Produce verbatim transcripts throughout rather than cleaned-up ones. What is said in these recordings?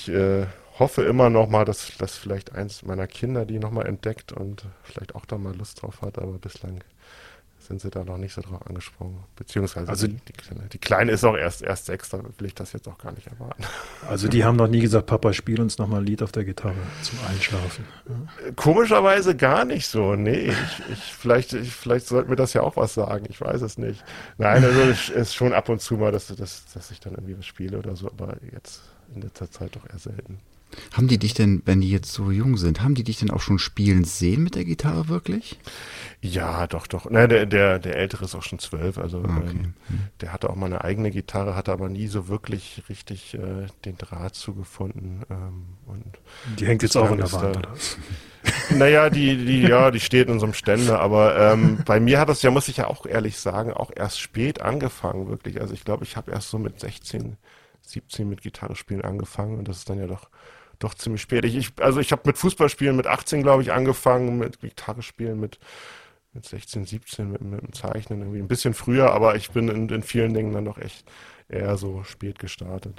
ich äh, hoffe immer noch mal, dass, dass vielleicht eins meiner Kinder die noch mal entdeckt und vielleicht auch da mal Lust drauf hat, aber bislang sind sie da noch nicht so drauf angesprungen. Beziehungsweise Also, die, die, Kleine, die Kleine ist auch erst, erst sechs, da will ich das jetzt auch gar nicht erwarten. also die haben noch nie gesagt, Papa, spiel uns noch mal ein Lied auf der Gitarre zum Einschlafen. Ja. Komischerweise gar nicht so. Nee, ich, ich, vielleicht, ich, vielleicht sollte mir das ja auch was sagen. Ich weiß es nicht. Nein, also es ist schon ab und zu mal, dass, dass, dass ich dann irgendwie was spiele oder so, aber jetzt in letzter Zeit doch eher selten. Haben die dich denn, wenn die jetzt so jung sind, haben die dich denn auch schon spielen sehen mit der Gitarre wirklich? Ja, doch, doch. Na, der, der, der Ältere ist auch schon zwölf, also Ah, okay. ähm, der hatte auch mal eine eigene Gitarre, hatte aber nie so wirklich richtig äh, den Draht zugefunden. Ähm, und Die hängt jetzt auch in der bislang Wand, ist da- oder was? Naja, die, die, ja, die steht in so einem Ständer, aber ähm, bei mir hat das ja, muss ich ja auch ehrlich sagen, auch erst spät angefangen, wirklich. Also ich glaube, ich habe erst so mit sechzehn, siebzehn mit Gitarre spielen angefangen und das ist dann ja doch, doch ziemlich spät. Ich, ich, also ich habe mit Fußballspielen mit achtzehn, glaube ich, angefangen, mit Gitarre spielen mit, mit sechzehn, siebzehn, mit, mit dem Zeichnen irgendwie ein bisschen früher, aber ich bin in, in vielen Dingen dann doch echt eher so spät gestartet.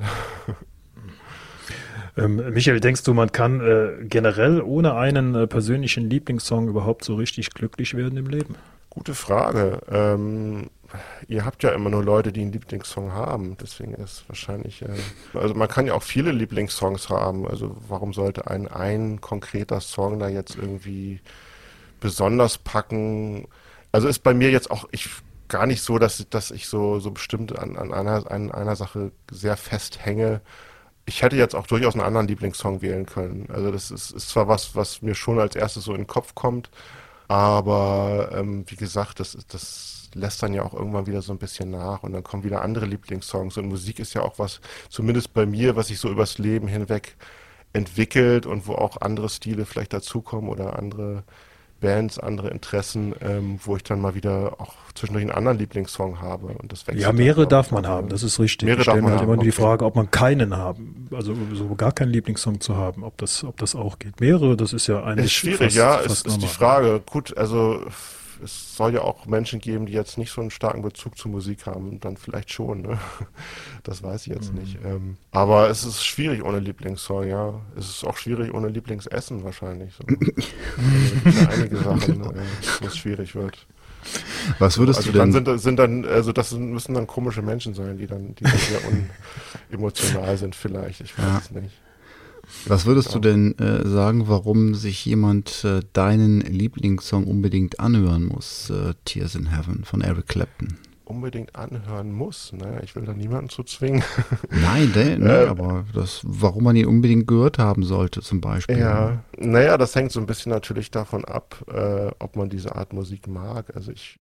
Ähm, Michael, denkst du, man kann äh, generell ohne einen äh, persönlichen Lieblingssong überhaupt so richtig glücklich werden im Leben? Gute Frage. Ähm, ihr habt ja immer nur Leute, die einen Lieblingssong haben. Deswegen ist wahrscheinlich, äh, also man kann ja auch viele Lieblingssongs haben. Also warum sollte ein ein konkreter Song da jetzt irgendwie besonders packen? Also ist bei mir jetzt auch ich gar nicht so, dass dass ich so so bestimmt an an einer an einer Sache sehr festhänge. Ich hätte jetzt auch durchaus einen anderen Lieblingssong wählen können. Also das ist, ist zwar was, was mir schon als erstes so in den Kopf kommt, aber ähm, wie gesagt, das, ist- das lässt dann ja auch irgendwann wieder so ein bisschen nach und dann kommen wieder andere Lieblingssongs. Und Musik ist ja auch was, zumindest bei mir, was sich so übers Leben hinweg entwickelt und wo auch andere Stile vielleicht dazukommen oder andere Bands, andere Interessen, ähm, wo ich dann mal wieder auch zwischendurch einen anderen Lieblingssong habe und das wechselt Ja, dann, mehrere glaub darf ich, man auch, haben, ne? das ist richtig. Mehrere Ich stelle darf mir man halt haben, immer nur die okay. Frage, ob man keinen haben, also so gar keinen Lieblingssong zu haben, ob das, ob das auch geht. Mehrere, das ist ja eigentlich Ist schwierig, fast, ja, fast ist, ist die normal. Frage. Gut, also f- es soll ja auch Menschen geben, die jetzt nicht so einen starken Bezug zu Musik haben, dann vielleicht schon, ne? Das weiß ich jetzt nicht. Ähm, aber es ist schwierig ohne Lieblingssong, ja. Es ist auch schwierig ohne Lieblingsessen wahrscheinlich. So. Also da gibt's ja einige Sachen, äh, wo es schwierig wird. Was würdest Also du dann denn, sind, sind dann, also das sind- müssen dann komische Menschen sein, die dann, die dann sehr unemotional sind vielleicht. Ich weiß Ja. es nicht. was würdest Ja. du denn äh, sagen, warum sich jemand äh, deinen Lieblingssong unbedingt anhören muss? Äh, Tears in Heaven von Eric Clapton. Unbedingt anhören muss. Naja, ich will da niemanden zu zwingen. Nein, der, nee, Ähm, aber das, warum man ihn unbedingt gehört haben sollte, zum Beispiel. Ja, naja, das hängt so ein bisschen natürlich davon ab, äh, ob man diese Art Musik mag. Also ich